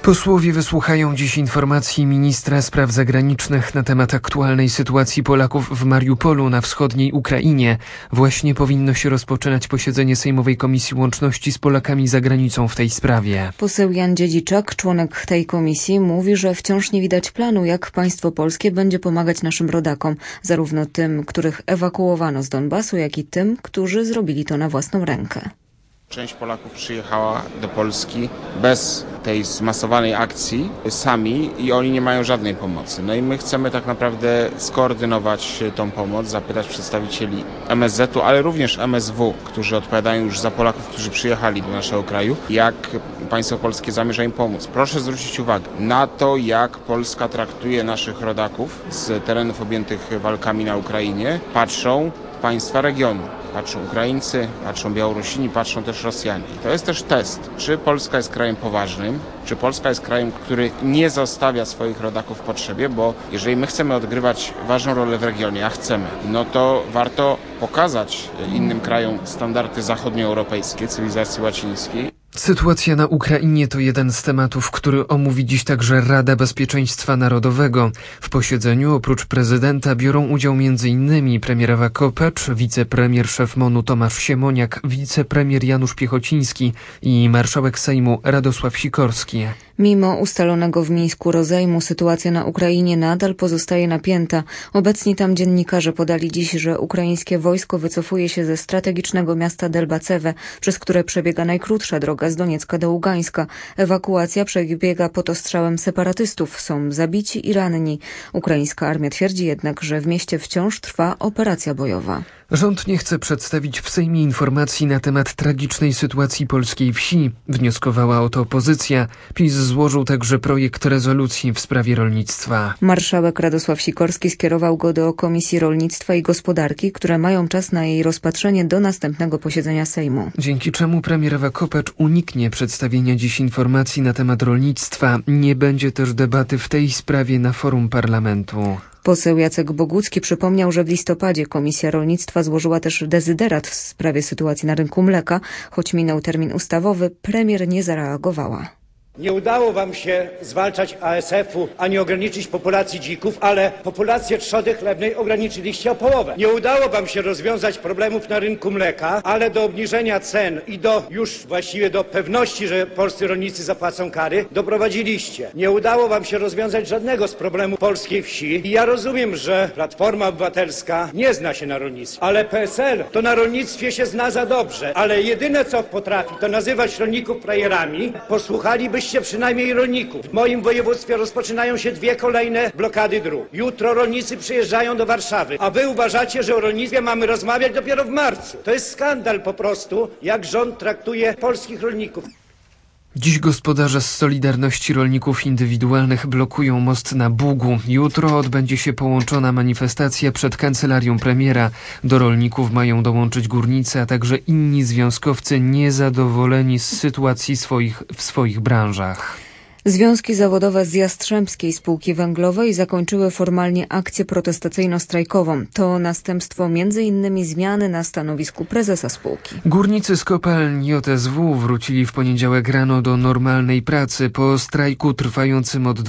Posłowie wysłuchają dziś informacji ministra spraw zagranicznych na temat aktualnej sytuacji Polaków w Mariupolu na wschodniej Ukrainie. Właśnie powinno się rozpoczynać posiedzenie Sejmowej Komisji Łączności z Polakami za granicą w tej sprawie. Poseł Jan Dziedziczak, członek tej komisji, mówi, że wciąż nie widać planu, jak państwo polskie będzie pomagać naszym rodakom, zarówno tym, których ewakuowano z Donbasu, jak i tym, którzy zrobili to na własną rękę. Część Polaków przyjechała do Polski bez tej zmasowanej akcji sami i oni nie mają żadnej pomocy. No i my chcemy tak naprawdę skoordynować tą pomoc, zapytać przedstawicieli MSZ-u, ale również MSW, którzy odpowiadają już za Polaków, którzy przyjechali do naszego kraju, jak państwo polskie zamierza im pomóc. Proszę zwrócić uwagę na to, jak Polska traktuje naszych rodaków z terenów objętych walkami na Ukrainie. Patrzą państwa regionu. Patrzą Ukraińcy, patrzą Białorusini, patrzą też Rosjanie. I to jest też test, czy Polska jest krajem poważnym, czy Polska jest krajem, który nie zostawia swoich rodaków w potrzebie, bo jeżeli my chcemy odgrywać ważną rolę w regionie, a chcemy, no to warto pokazać innym krajom standardy zachodnioeuropejskie, cywilizacji łacińskiej. Sytuacja na Ukrainie to jeden z tematów, który omówi dziś także Rada Bezpieczeństwa Narodowego. W posiedzeniu oprócz prezydenta biorą udział m.in. premier Ewa Kopacz, wicepremier szef MON-u Tomasz Siemoniak, wicepremier Janusz Piechociński i marszałek Sejmu Radosław Sikorski. Mimo ustalonego w Mińsku rozejmu, sytuacja na Ukrainie nadal pozostaje napięta. Obecni tam dziennikarze podali dziś, że ukraińskie wojsko wycofuje się ze strategicznego miasta Delbacewe, przez które przebiega najkrótsza droga z Doniecka do Ługańska. Ewakuacja przebiega pod ostrzałem separatystów. Są zabici i ranni. Ukraińska armia twierdzi jednak, że w mieście wciąż trwa operacja bojowa. Rząd nie chce przedstawić w Sejmie informacji na temat tragicznej sytuacji polskiej wsi. Wnioskowała o to opozycja. PiS złożył także projekt rezolucji w sprawie rolnictwa. Marszałek Radosław Sikorski skierował go do Komisji Rolnictwa i Gospodarki, które mają czas na jej rozpatrzenie do następnego posiedzenia Sejmu. Dzięki czemu premier Ewa Kopacz uniknie przedstawienia dziś informacji na temat rolnictwa. Nie będzie też debaty w tej sprawie na forum parlamentu. Poseł Jacek Bogucki przypomniał, że w listopadzie Komisja Rolnictwa złożyła też dezyderat w sprawie sytuacji na rynku mleka. Choć minął termin ustawowy, premier nie zareagowała. Nie udało wam się zwalczać ASF-u, ani ograniczyć populacji dzików, ale populację trzody chlebnej ograniczyliście o połowę. Nie udało wam się rozwiązać problemów na rynku mleka, ale do obniżenia cen i właściwie do pewności, że polscy rolnicy zapłacą kary, doprowadziliście. Nie udało wam się rozwiązać żadnego z problemów polskiej wsi. I ja rozumiem, że Platforma Obywatelska nie zna się na rolnictwie, ale PSL to na rolnictwie się zna za dobrze. Ale jedyne co potrafi, to nazywać rolników frajerami. Posłuchalibyście przynajmniej rolników. W moim województwie rozpoczynają się 2 kolejne blokady dróg. Jutro rolnicy przyjeżdżają do Warszawy, a wy uważacie, że o rolnictwie mamy rozmawiać dopiero w marcu. To jest skandal po prostu, jak rząd traktuje polskich rolników. Dziś gospodarze z Solidarności Rolników Indywidualnych blokują most na Bugu. Jutro odbędzie się połączona manifestacja przed kancelarią premiera. Do rolników mają dołączyć górnicy, a także inni związkowcy niezadowoleni z sytuacji w swoich branżach. Związki zawodowe z Jastrzębskiej Spółki Węglowej zakończyły formalnie akcję protestacyjno-strajkową. To następstwo m.in. zmiany na stanowisku prezesa spółki. Górnicy z kopalni JSW wrócili w poniedziałek rano do normalnej pracy po strajku trwającym od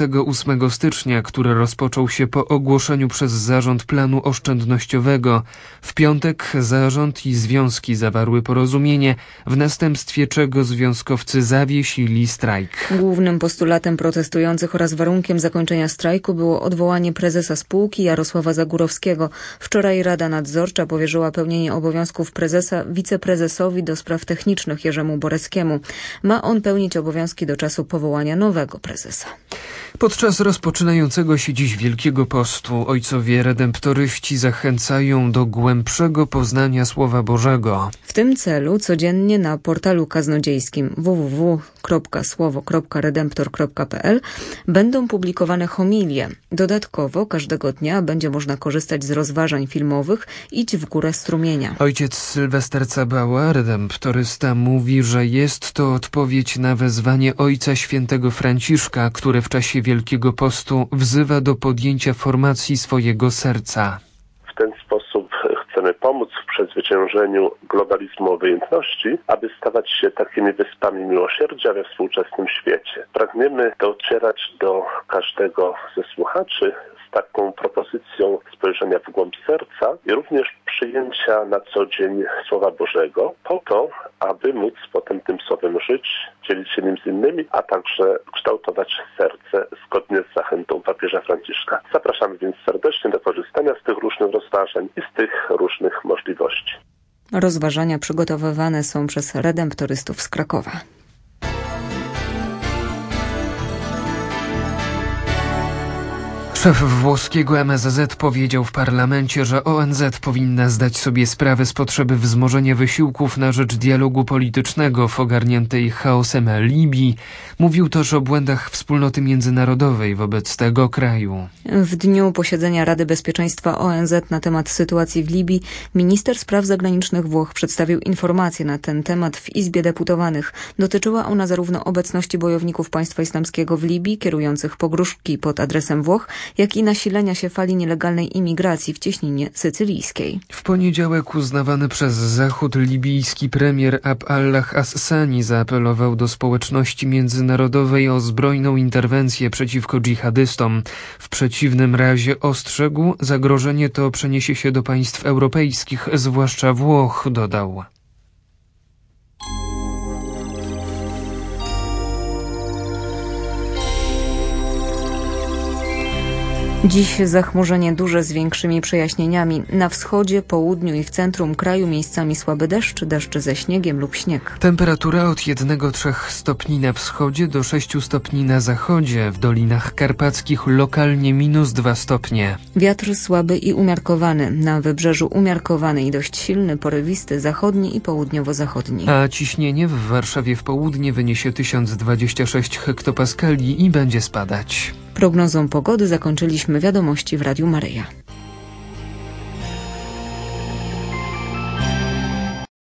28 stycznia, który rozpoczął się po ogłoszeniu przez zarząd planu oszczędnościowego. W piątek zarząd i związki zawarły porozumienie, w następstwie czego związkowcy zawiesili strajk. Głównym postulatem protestujących oraz warunkiem zakończenia strajku było odwołanie prezesa spółki Jarosława Zagórowskiego. Wczoraj Rada Nadzorcza powierzyła pełnienie obowiązków prezesa wiceprezesowi do spraw technicznych Jerzemu Boreckiemu. Ma on pełnić obowiązki do czasu powołania nowego prezesa. Podczas rozpoczynającego się dziś Wielkiego Postu ojcowie redemptoryści zachęcają do głębszego poznania Słowa Bożego. W tym celu codziennie na portalu kaznodziejskim www.słowo.redemptor.pl będą publikowane homilie. Dodatkowo każdego dnia będzie można korzystać z rozważań filmowych Idź w górę strumienia. Ojciec Sylwester Cabała, redemptorysta, mówi, że jest to odpowiedź na wezwanie Ojca Świętego Franciszka, który w czasie Wielkiego Postu wzywa do podjęcia formacji swojego serca. W ten sposób chcemy pomóc pomóc w przezwyciężeniu globalizmu obojętności, aby stawać się takimi wyspami miłosierdzia we współczesnym świecie. Pragniemy docierać do każdego ze słuchaczy z taką propozycją spojrzenia w głąb serca i również przyjęcia na co dzień Słowa Bożego po to, aby móc potem tym Słowem żyć, dzielić się nim z innymi, a także kształtować serce zgodnie z zachętą papieża Franciszka. Zapraszamy więc serdecznie do korzystania z tych różnych rozważań i z tych różnych możliwości. Rozważania przygotowywane są przez redemptorystów z Krakowa. Szef włoskiego MSZ powiedział w parlamencie, że ONZ powinna zdać sobie sprawę z potrzeby wzmożenia wysiłków na rzecz dialogu politycznego w ogarniętej chaosem Libii. Mówił też o błędach wspólnoty międzynarodowej wobec tego kraju. W dniu posiedzenia Rady Bezpieczeństwa ONZ na temat sytuacji w Libii minister spraw zagranicznych Włoch przedstawił informację na ten temat w Izbie Deputowanych. Dotyczyła ona zarówno obecności bojowników państwa islamskiego w Libii, kierujących pogróżki pod adresem Włoch, jak i nasilenia się fali nielegalnej imigracji w cieśninie sycylijskiej. W poniedziałek uznawany przez Zachód libijski premier Abd-Allah As-Sani zaapelował do społeczności międzynarodowej o zbrojną interwencję przeciwko dżihadystom. W przeciwnym razie ostrzegł, zagrożenie to przeniesie się do państw europejskich, zwłaszcza Włoch, dodał. Dziś zachmurzenie duże z większymi przejaśnieniami. Na wschodzie, południu i w centrum kraju miejscami słaby deszcz ze śniegiem lub śnieg. Temperatura od 1-3 stopni na wschodzie do 6 stopni na zachodzie. W Dolinach Karpackich lokalnie -2 stopnie. Wiatr słaby i umiarkowany. Na wybrzeżu umiarkowany i dość silny, porywisty, zachodni i południowo-zachodni. A ciśnienie w Warszawie w południe wyniesie 1026 hektopaskali i będzie spadać. Prognozą pogody zakończyliśmy wiadomości w Radiu Maryja.